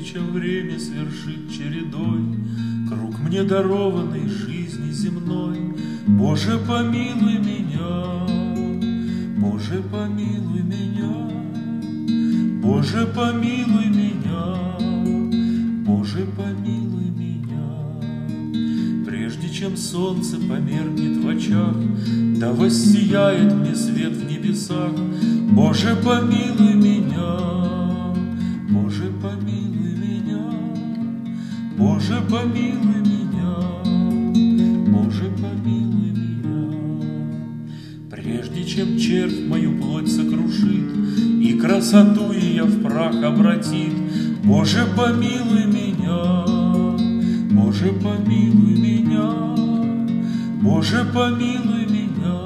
чем время свершит чередой круг мне дарованной жизни земной. Боже, помилуй меня, Боже, помилуй меня, Боже, помилуй меня, Боже, помилуй меня. Прежде чем солнце померкнет в очах, да воссияет мне свет в небесах, Боже, помилуй меня, Боже, помилуй меня, Боже, помилуй меня, Боже, помилуй меня. Прежде чем червь мою плоть сокрушит и красоту ее в прах обратит, Боже, помилуй меня, Боже, помилуй меня, Боже, помилуй меня,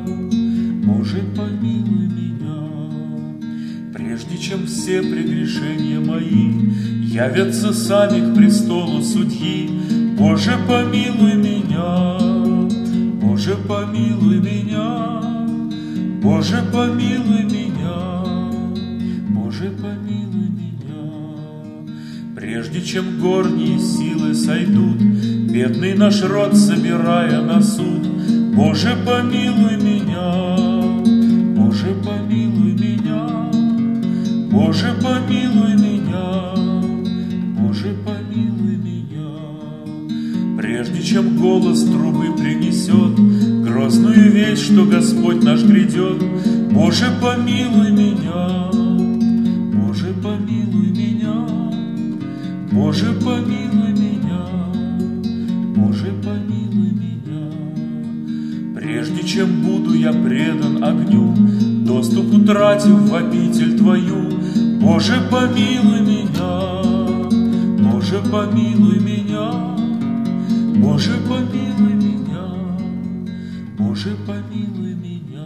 Боже, помилуй меня. Прежде чем все прегрешения мои явятся сами к престолу судьи, Боже, помилуй меня, Боже, помилуй меня, Боже, помилуй меня, Боже, помилуй меня. Прежде чем горние силы сойдут, бедный наш род собирая на суд, Боже, помилуй меня, Боже, помилуй меня, Боже, помилуй меня, Боже, помилуй меня. Прежде чем голос трубы принесет грозную весть, что Господь наш грядет, Боже, помилуй меня, Боже, помилуй меня, Боже, помилуй меня, Боже, помилуй меня. Прежде чем буду я предан огню, доступ утратив в обитель Твою, Боже, помилуй меня, Боже, помилуй меня, Боже, помилуй меня, Боже, помилуй меня.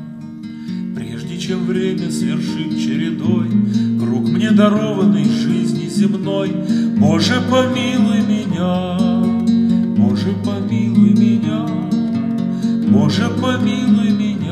Прежде чем время свершит чередой круг мне дарованной жизни земной, Боже, помилуй меня, Боже, помилуй меня, Боже, помилуй меня,